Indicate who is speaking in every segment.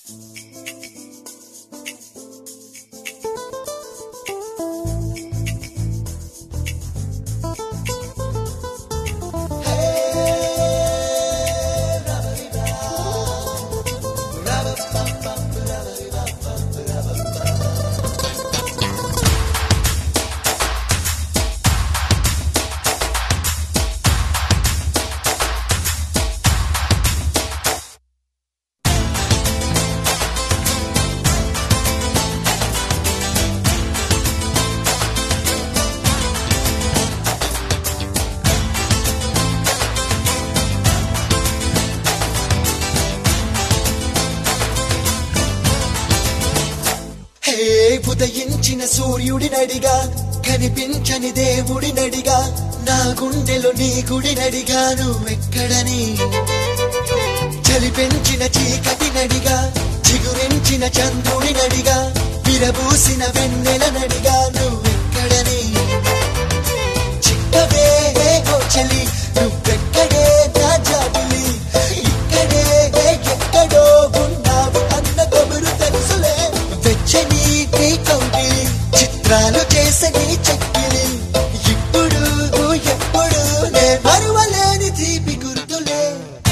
Speaker 1: ఉదయించిన సూర్యుడినడిగా కనిపించని దేవుడినడిగా నా గుండెలో నీ గుడినడిగా నువ్వెక్కడని చలిపెంచిన చీకటినడిగా చిగురించిన చంద్రుడినడిగా విరబూసిన వెన్నెలనడిగా నువ్వెక్కడని చిక్కవే ఓ చలి నువ్వెక్కడే నా జాబిలి ఇక్కడే ఎక్కడో ఉన్నావు అన్న కబురు తెలుసులే వెచ్చని కౌగిలి చిత్రాలు చేసని చెక్కిలి ఇప్పుడు ఎప్పుడు నే మరువలేని తీపి గుర్తులే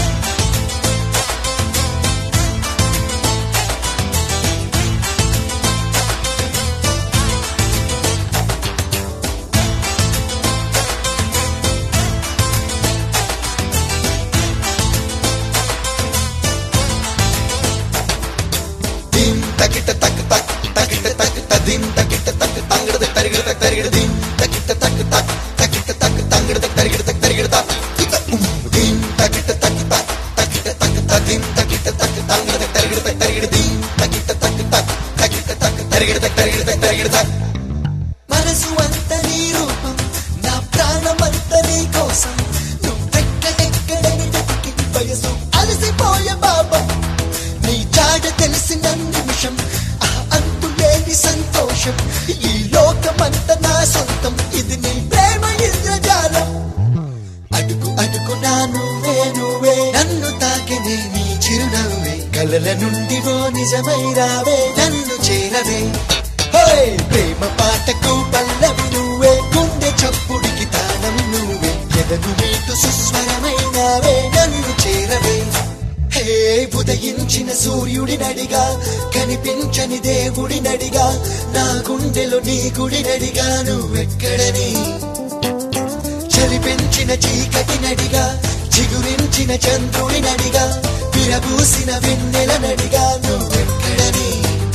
Speaker 1: దిం తకిట తక్ తక్ తకిట తక్ తదిం తకిట తక్ తంగడ తరిగడ తక్ తరిగడ దిం తకిట తక్ తక్ తకిట తక్ తంగడ తరిగడ తక్ తరిగడ తా దిం తకిట తక్ తక్ తకిట తక్ తదిం తకిట తక్ తంగడ తరిగడ తక్ తరిగడ దిం తకిట తక్ తక్ తకిట తక్ తరిగడ తక్ తరిగడ తక్ తరిగడ తా మనసు అంత నీ రూపం నా ప్రాణమంత నీ కోసం నువ్వెక్కడెక్కడని వెతికి వయసు అలసిపోయే బాబా నీ జాడ తెలిసిన నిమిషం అంతులేని సంతోషం ఈ లోకమంత నా సొంతం ఇది నీ ప్రేమ ఇంద్రజాలం అడుగు అడుగు నా నువ్వే నువ్వే నన్ను తాకినే నీ చిరునవ్వే కలల నుండి ఓ నిజమై రావే నన్ను చేరవే ప్రేమ పాటకు పల్లవి నువ్వే గుండె చప్పుడికి తాళం నువ్వే ఎదను మీటు సుస్వరమైనావే నన్ను చేరవే ఉదయించిన సూర్యుడినడిగా కనిపించని దేవుడినడిగా నా గుండెలో నీ గుడినడిగా నువ్వెక్కడని చలిపెంచిన చీకటినడిగా చిగురించిన చంద్రుడినడిగా విరబూసిన వెన్నెలనడిగా నువ్వెక్కడని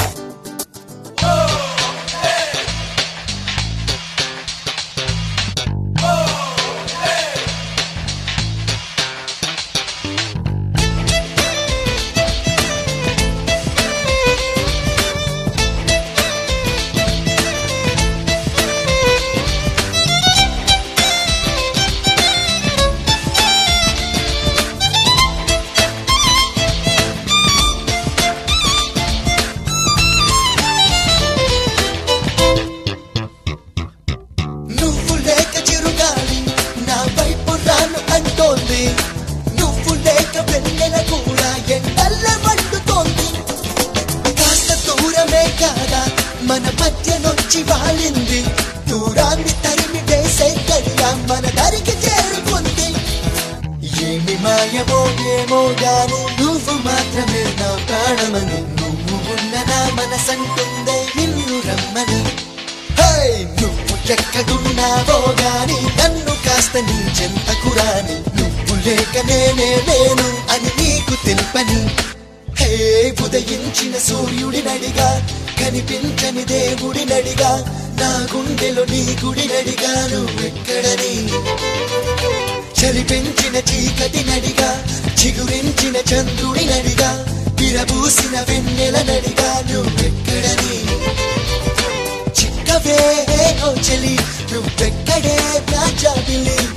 Speaker 1: నువ్వు లేక వెన్నెల కూడా ఎండల్ల మండుతోంది కాస్త దూరమే కాదా మన మధ్యనొచ్చి వాలింది దూరాన్ని తరిమి వేసే గడియ మన దరికి చేరుకుంది ఏమి మాయమో ఏమో గాని నువ్వు మాత్రమే నా ప్రాణమని నువ్వు ఉన్న నా మనసంటుందే నిన్ను రమ్మని నువ్వు ఎక్కడున్నావో గాని నన్ను కాస్త నీ చెంతకు రాని నువ్వు లేక నేనే లేను అని నీకు తెలుపని ఉదయించిన సూర్యుడినడిగా కనిపించని దేవుడినడిగా నా గుండెలో నీ గుడినడిగా నువ్వెక్కడని చలిపెంచిన చీకటినడిగా చిగురించిన చంద్రుడినడిగా విరబూసిన వెన్నెలనడిగా నువ్వెక్కడని చిక్కవే ఓ చలి నువ్వెక్కడే నా జాబిలి